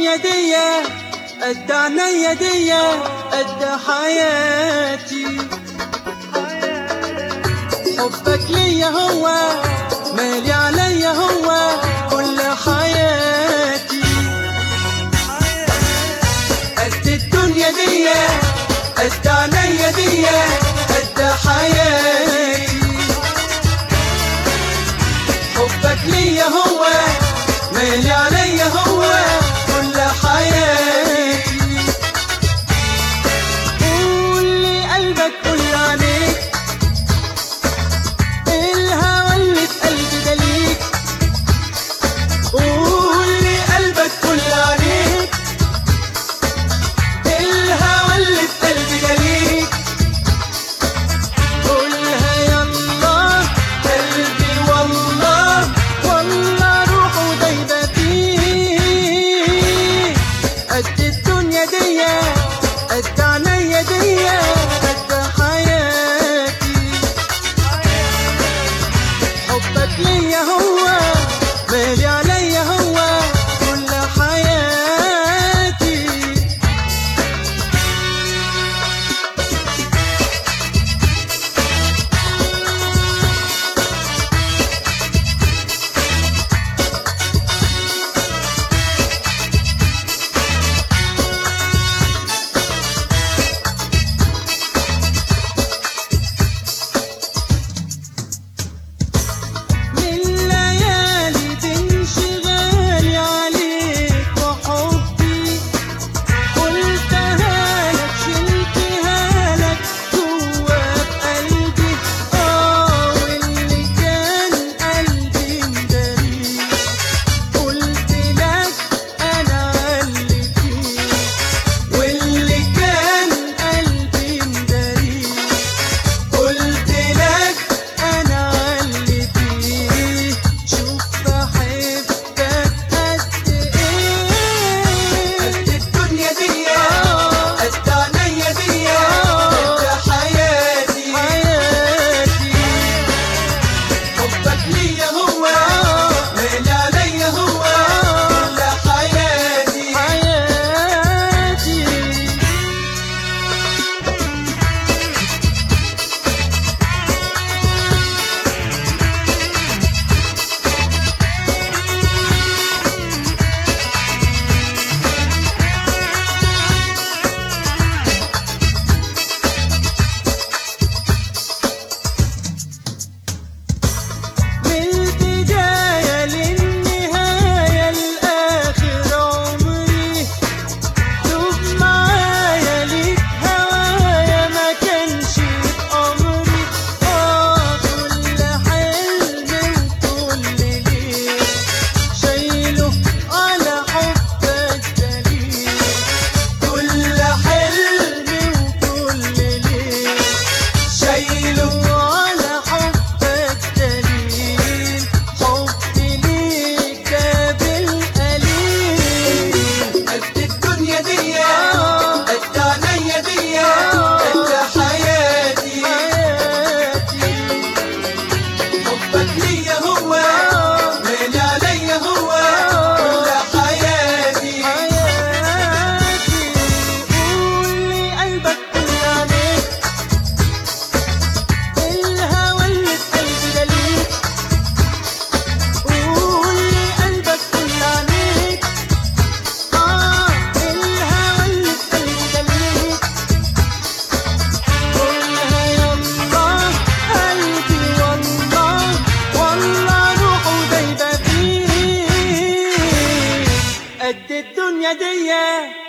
الدنيا دي قد عينيا دي قد حياتي. حبك ليا هو مالي عليا هو كل حياتي. قد الدنيا دي قد عينيا دي قد حياتي. حبك ليا هو مالي عليا هو كل حياتي. قول لي قلبك قول عليك الهوى اللي في قلبي ده ليك. قول لي قلبك قول عليك الهوى اللي في قلبي ده ليك. قولها يلا قلبي والله والله روحه دايبة فيه. قد الدنيا دي قد عينيا دي قد حياتي. حبك ليا هو مالي عليا هو كل حياتي. قد الدنيا دي